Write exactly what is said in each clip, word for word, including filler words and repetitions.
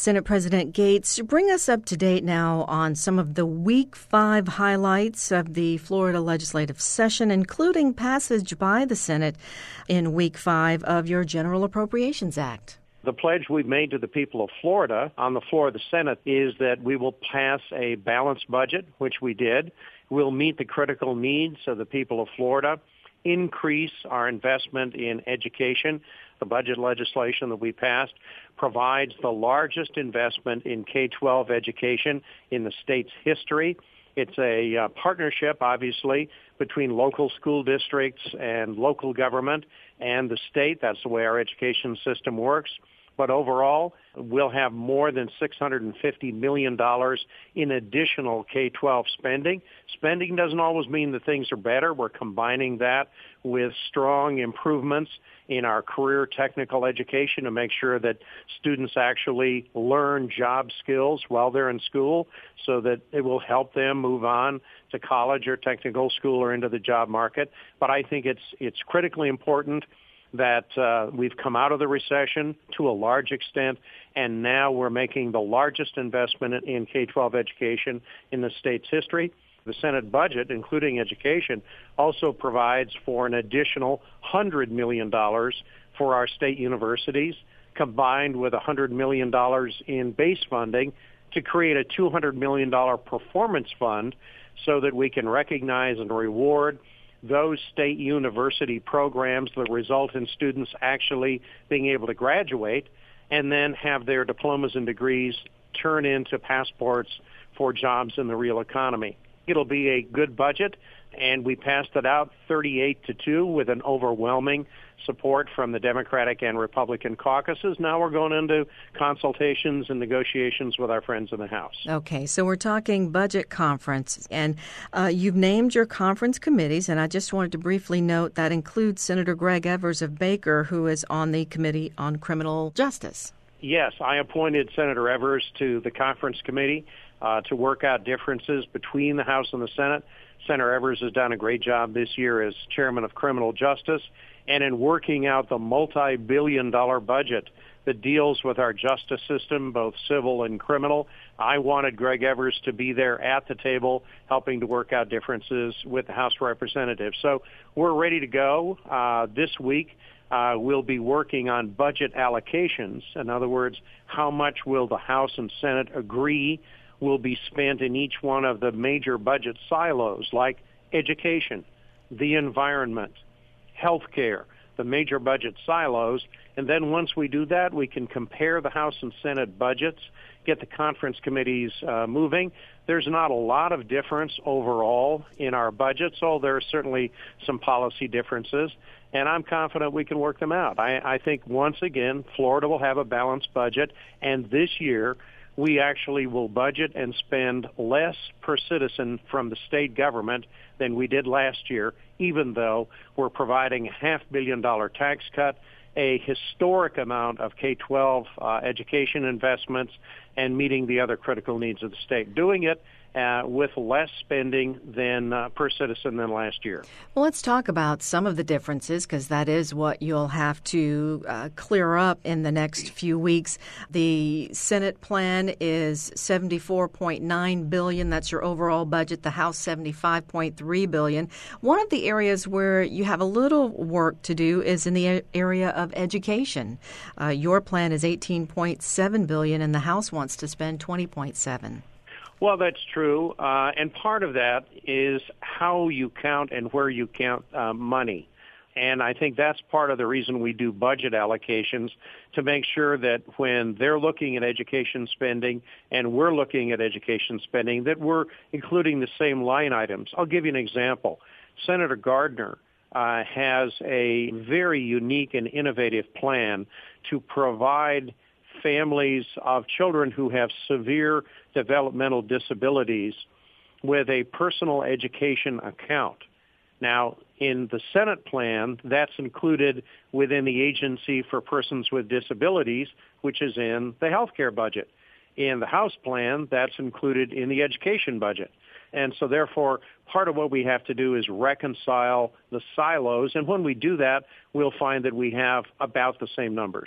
Senate President Gates, bring us up to date now on some of the Week five highlights of the Florida legislative session, including passage by the Senate in Week five of your General Appropriations Act. The pledge we've made to the people of Florida on the floor of the Senate is that we will pass a balanced budget, which we did. We'll meet the critical needs of the people of Florida, increase our investment in education. The budget legislation that we passed provides the largest investment in K twelve education in the state's history. It's a uh, partnership, obviously, between local school districts and local government and the state. That's the way our education system works. But overall, we'll have more than six hundred fifty million dollars in additional K twelve spending. Spending doesn't always mean that things are better. We're combining that with strong improvements in our career technical education to make sure that students actually learn job skills while they're in school so that it will help them move on to college or technical school or into the job market. But I think it's it's critically important that uh, we've come out of the recession to a large extent, and now we're making the largest investment in K twelve education in the state's history. The Senate budget, including education, also provides for an additional one hundred million dollars for our state universities, combined with one hundred million dollars in base funding to create a two hundred million dollars performance fund so that we can recognize and reward those state university programs that result in students actually being able to graduate and then have their diplomas and degrees turn into passports for jobs in the real economy. It'll be a good budget, and we passed it out thirty-eight to two with an overwhelming support from the Democratic and Republican caucuses. Now we're going into consultations and negotiations with our friends in the House. Okay, so we're talking budget conference, and uh, you've named your conference committees, and I just wanted to briefly note that includes Senator Greg Evers of Baker, who is on the Committee on Criminal Justice. Yes, I appointed Senator Evers to the conference committee uh, to work out differences between the House and the Senate. Senator Evers has done a great job this year as chairman of criminal justice and in working out the multi-billion dollar budget that deals with our justice system, both civil and criminal. I wanted Greg Evers to be there at the table helping to work out differences with the House Representatives. So we're ready to go. Uh, this week, uh, we'll be working on budget allocations. In other words, how much will the House and Senate agree will be spent in each one of the major budget silos like education, the environment, health care, the major budget silos. And then once we do that, we can compare the House and Senate budgets, get the conference committees uh, moving. There's not a lot of difference overall in our budgets, so there are certainly some policy differences, and I'm confident we can work them out. I, I think, once again, Florida will have a balanced budget, and this year we actually will budget and spend less per citizen from the state government than we did last year, even though we're providing a half billion dollar tax cut, a historic amount of K twelve uh, education investments, and meeting the other critical needs of the state. Doing it uh, with less spending than uh, per citizen than last year. Well, let's talk about some of the differences, because that is what you'll have to uh, clear up in the next few weeks. The Senate plan is seventy-four point nine billion dollars. That's your overall budget. The House, seventy-five point three billion dollars. One of the areas where you have a little work to do is in the area of education. Uh, your plan is eighteen point seven billion dollars, and the House wants to spend twenty point seven billion dollars. Well, that's true, uh, and part of that is how you count and where you count uh, money. And I think that's part of the reason we do budget allocations, to make sure that when they're looking at education spending and we're looking at education spending, that we're including the same line items. I'll give you an example. Senator Gardner uh, has a very unique and innovative plan to provide families of children who have severe developmental disabilities with a personal education account. Now, in the Senate plan, that's included within the Agency for Persons with Disabilities, which is in the health care budget. In the House plan, that's included in the education budget. And so, therefore, part of what we have to do is reconcile the silos. And when we do that, we'll find that we have about the same numbers.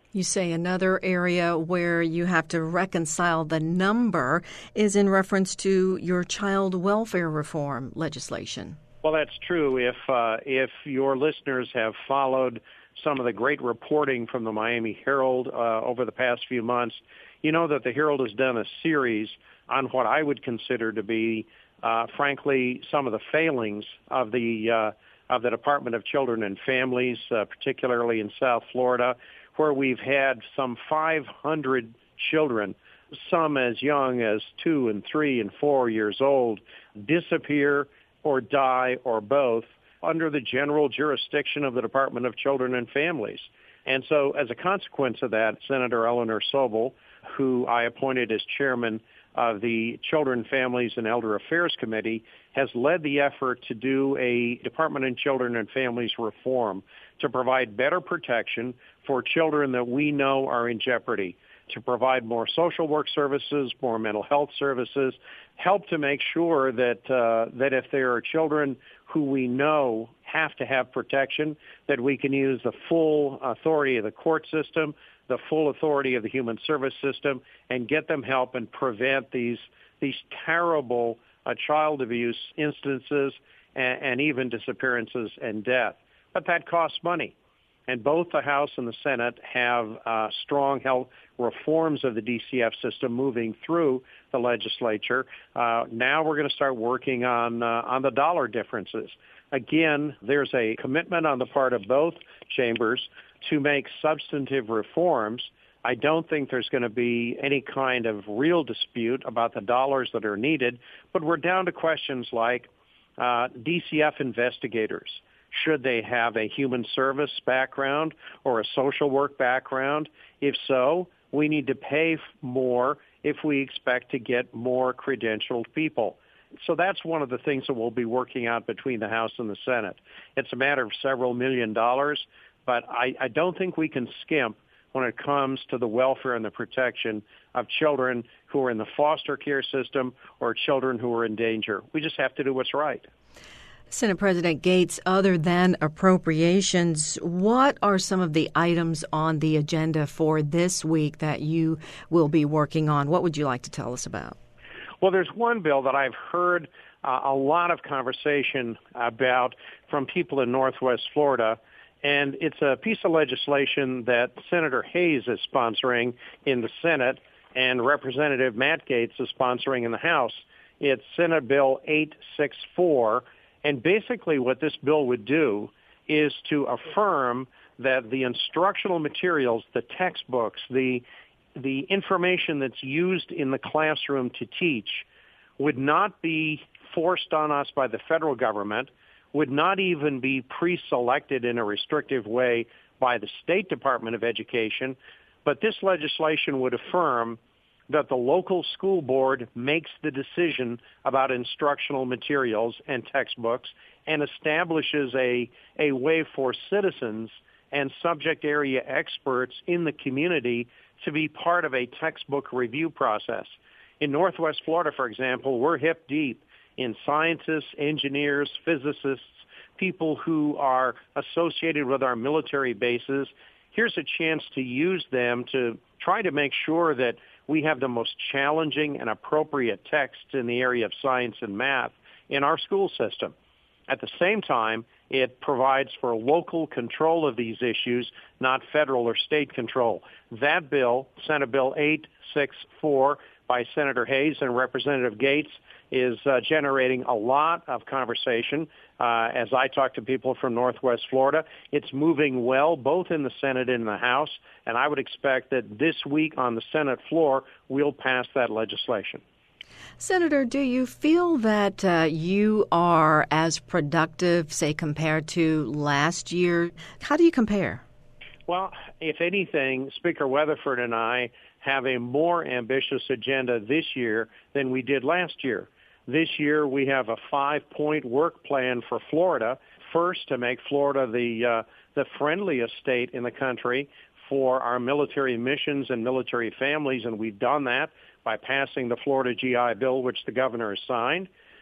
You say another area where you have to reconcile the number is in reference to your child welfare reform legislation. Well, that's true. If uh, if your listeners have followed some of the great reporting from the Miami Herald uh, over the past few months, you know that the Herald has done a series on what I would consider to be, uh, frankly, some of the failings of the uh, of the Department of Children and Families, uh, particularly in South Florida, where we've had some five hundred children, some as young as two and three and four years old, disappear or die or both under the general jurisdiction of the Department of Children and Families. And so as a consequence of that, Senator Eleanor Sobel, who I appointed as chairman of the Children, Families, and Elder Affairs Committee, has led the effort to do a Department of Children and Families reform to provide better protection for children that we know are in jeopardy, to provide more social work services, more mental health services, help to make sure that uh, that if there are children who we know have to have protection, that we can use the full authority of the court system, the full authority of the human service system, and get them help and prevent these these terrible uh, child abuse instances and, and even disappearances and death. But that costs money. And both the House and the Senate have uh, strong health reforms of the D C F system moving through the legislature. Uh, now we're going to start working on uh, on the dollar differences. Again, there's a commitment on the part of both chambers to make substantive reforms. I don't think there's going to be any kind of real dispute about the dollars that are needed, but we're down to questions like uh, D C F investigators. Should they have a human service background or a social work background? If so, we need to pay more if we expect to get more credentialed people. So that's one of the things that we'll be working out between the House and the Senate. It's a matter of several million dollars, but I, I don't think we can skimp when it comes to the welfare and the protection of children who are in the foster care system or children who are in danger. We just have to do what's right. Senate President Gaetz, other than appropriations, what are some of the items on the agenda for this week that you will be working on? What would you like to tell us about? Well, there's one bill that I've heard uh, a lot of conversation about from people in Northwest Florida, and it's a piece of legislation that Senator Hayes is sponsoring in the Senate and Representative Matt Gaetz is sponsoring in the House. It's Senate Bill eight sixty-four. And basically what this bill would do is to affirm that the instructional materials, the textbooks, the the information that's used in the classroom to teach would not be forced on us by the federal government, would not even be pre-selected in a restrictive way by the State Department of Education, but this legislation would affirm that the local school board makes the decision about instructional materials and textbooks and establishes a, a way for citizens and subject area experts in the community to be part of a textbook review process. In Northwest Florida, for example, we're hip deep in scientists, engineers, physicists, people who are associated with our military bases. Here's a chance to use them to try to make sure that we have the most challenging and appropriate texts in the area of science and math in our school system. At the same time, it provides for local control of these issues, not federal or state control. That bill, Senate Bill eight sixty-four by Senator Hayes and Representative Gaetz, is uh, generating a lot of conversation. Uh, as I talk to people from Northwest Florida, it's moving well both in the Senate and in the House, and I would expect that this week on the Senate floor, we'll pass that legislation. Senator, do you feel that uh, you are as productive, say, compared to last year? How do you compare? Well, if anything, Speaker Weatherford and I have a more ambitious agenda this year than we did last year. This year, we have a five-point work plan for Florida. First, to make Florida the uh, the friendliest state in the country for our military missions and military families, and we've done that by passing the Florida G I Bill, which the governor has signed.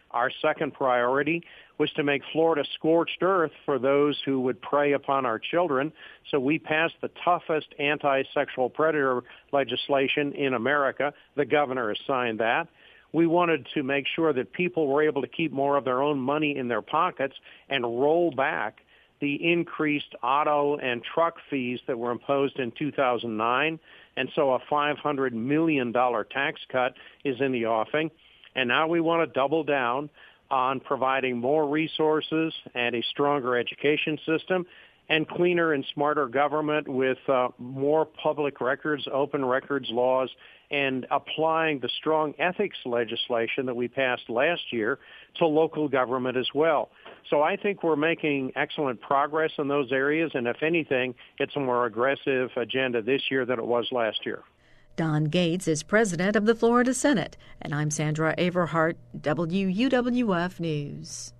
Our second priority was to make Florida scorched earth for those who would prey upon our children. So we passed the toughest anti-sexual predator legislation in America. The governor has signed that. We wanted to make sure that people were able to keep more of their own money in their pockets and roll back the increased auto and truck fees that were imposed in two thousand nine. And so a five hundred million dollars tax cut is in the offing. And now we want to double down on providing more resources and a stronger education system and cleaner and smarter government with uh, more public records, open records laws, and applying the strong ethics legislation that we passed last year to local government as well. So I think we're making excellent progress in those areas, and if anything, it's a more aggressive agenda this year than it was last year. Don Gates is president of the Florida Senate, and I'm Sandra Averhart, W U W F News.